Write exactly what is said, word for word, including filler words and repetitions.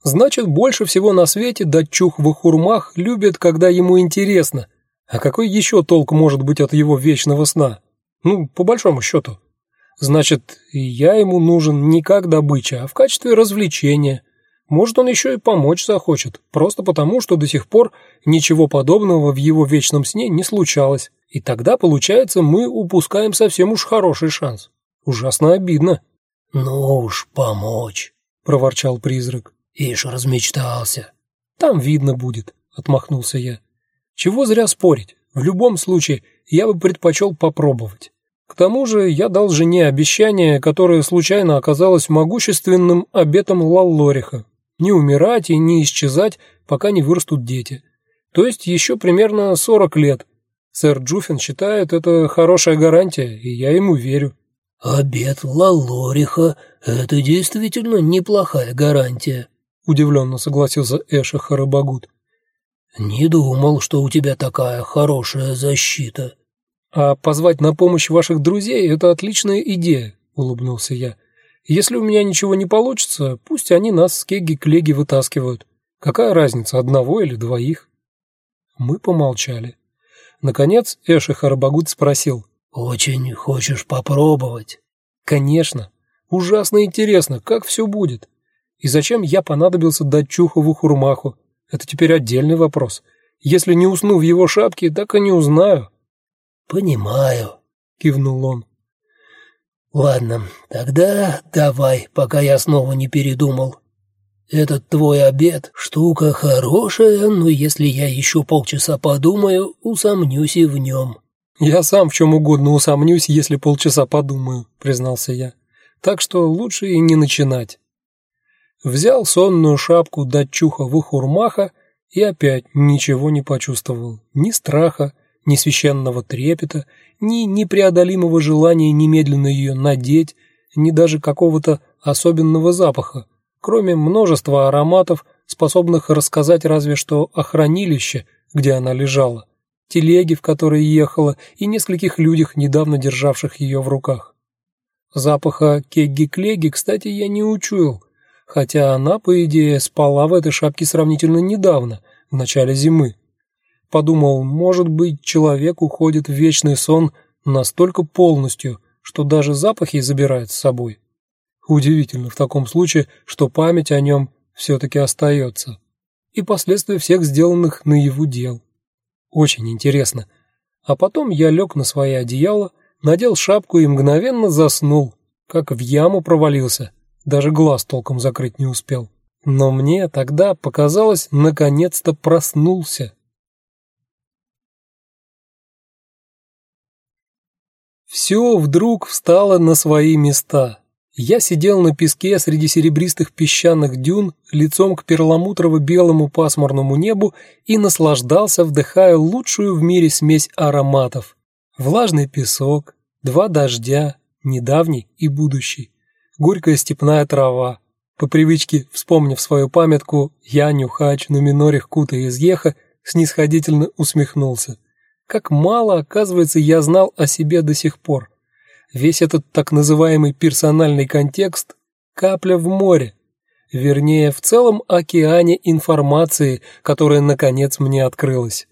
Значит, больше всего на свете датчух Вахурмах любит, когда ему интересно. А какой еще толк может быть от его вечного сна? Ну, по большому счету. Значит, я ему нужен не как добыча, а в качестве развлечения. Может, он еще и помочь захочет, просто потому, что до сих пор ничего подобного в его вечном сне не случалось. И тогда, получается, мы упускаем совсем уж хороший шанс. Ужасно обидно. «Ну уж помочь», — проворчал призрак. «Ишь, размечтался». «Там видно будет», — отмахнулся я. «Чего зря спорить? В любом случае, я бы предпочел попробовать. К тому же я дал жене обещание, которое случайно оказалось могущественным обетом Лаллориха. Не умирать и не исчезать, пока не вырастут дети. То есть еще примерно сорок лет. Сэр Джуффин считает, это хорошая гарантия, и я ему верю». «Обет Лаллориха — это действительно неплохая гарантия», — удивленно согласился Эша Харабагут. «Не думал, что у тебя такая хорошая защита». «А позвать на помощь ваших друзей — это отличная идея», — улыбнулся я. «Если у меня ничего не получится, пусть они нас с Кеги-Клеги вытаскивают. Какая разница, одного или двоих?» Мы помолчали. Наконец Эша Харабагут спросил. «Очень хочешь попробовать?» «Конечно. Ужасно интересно, как все будет. И зачем я понадобился датчуху Вахурмаху? Это теперь отдельный вопрос. Если не усну в его шапке, так и не узнаю». «Понимаю», — кивнул он. «Ладно, тогда давай, пока я снова не передумал. Этот твой обед — штука хорошая, но если я еще полчаса подумаю, усомнюсь и в нем». «Я сам в чем угодно усомнюсь, если полчаса подумаю», — признался я. «Так что лучше и не начинать». Взял сонную шапку датчуха Вахурмаха и опять ничего не почувствовал. Ни страха, ни священного трепета, ни непреодолимого желания немедленно ее надеть, ни даже какого-то особенного запаха, кроме множества ароматов, способных рассказать разве что о хранилище, где она лежала, телеге, в которой ехала, и нескольких людях, недавно державших ее в руках. Запаха Кегги-Клеги, кстати, я не учуял, хотя она, по идее, спала в этой шапке сравнительно недавно, в начале зимы. Подумал, может быть, человек уходит в вечный сон настолько полностью, что даже запахи забирает с собой. Удивительно в таком случае, что память о нем все-таки остается. И последствия всех сделанных наяву дел. Очень интересно. А потом я лег на свое одеяло, надел шапку и мгновенно заснул, как в яму провалился, даже глаз толком закрыть не успел. Но мне тогда показалось, наконец-то проснулся. Все вдруг встало на свои места. Я сидел на песке среди серебристых песчаных дюн, лицом к перламутрово-белому пасмурному небу и наслаждался, вдыхая лучшую в мире смесь ароматов. Влажный песок, два дождя, недавний и будущий, горькая степная трава. По привычке, вспомнив свою памятку, я, нюхач, на минорих кута из Еха, снисходительно усмехнулся. Как мало, оказывается, я знал о себе до сих пор. Весь этот так называемый персональный контекст – капля в море, вернее, в целом океане информации, которая, наконец, мне открылась.